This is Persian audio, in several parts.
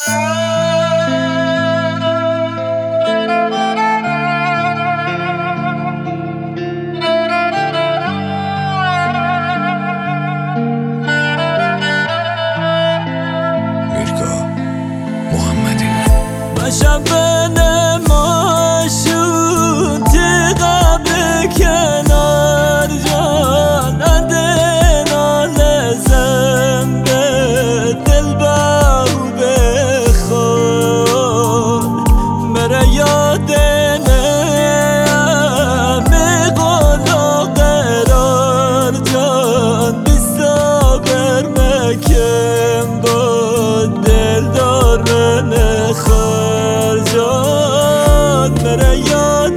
باشم بین ماشون تیغم کنار جان اندنا لزم به دل باو بخور مرا یاد نمی قلو قرار جان بیستا برمکم با دل دار منخور جان مرا یاد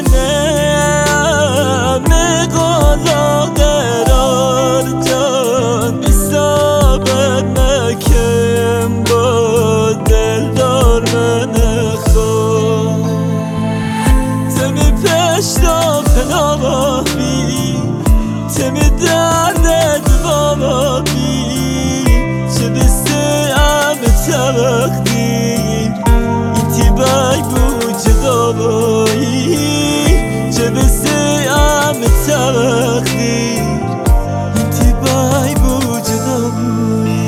نمی قلو قرار جان بیستا برمکم با دل دار منخور تمی پشتا پناه بی تمی درد بابا بی چه بسته ام تقدیر ایتی بای بو جدایی چه بسته ام تقدیر ایتی بای بو جدایی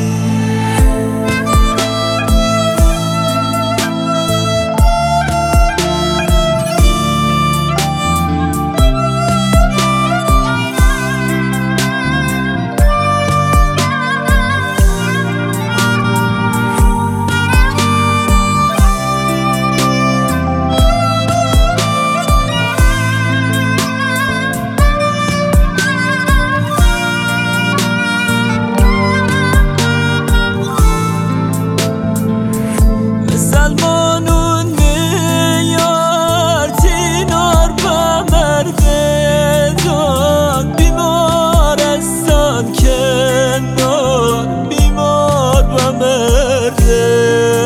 سلمانون میار تینار با مرده جان بیمارستان کنار بیمار با مرده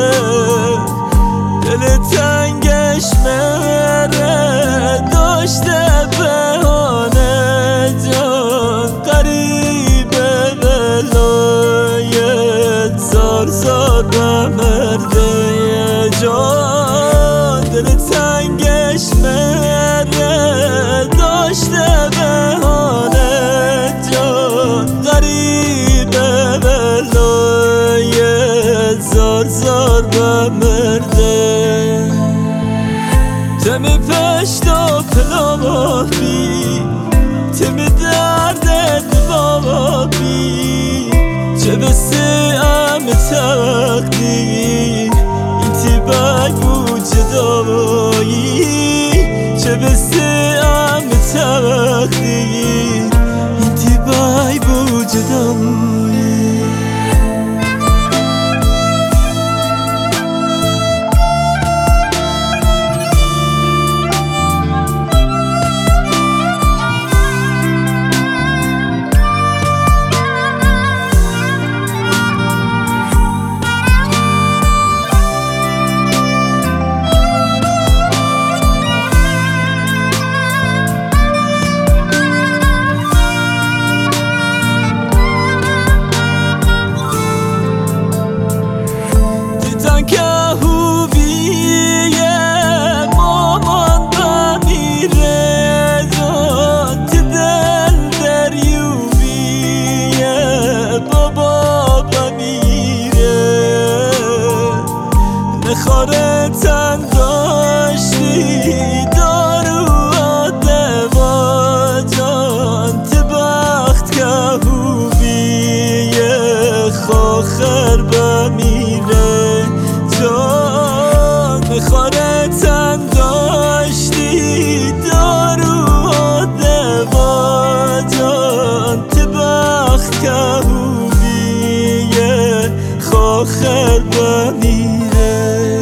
دل تنگش مره داشته بهانه جان قریبه ولایت زار زار با مرده جان دل تنگش مره داشته بهانه جان غریبه ولایت زار زار با مرده تمی پشت و پناه بی تمی درد بابا بی چه بسته ام تقدیر ایتی بای بو جدایی چه بسته ام تقدیر ایتی بای بو جدایی که خوبیه مامان بمیره جان تی دل دریوبیه بابا بمیره نخاره تن داشتی دارو دوا جان تی بخت که خوبیه خاخر بمیره جان میخواره تن داشتی دارو دوا جان تی بخت که خوبیه خاخر بمیره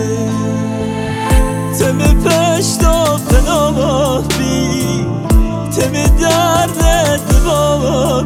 تمی پشت و پناه بی تمی درد بابا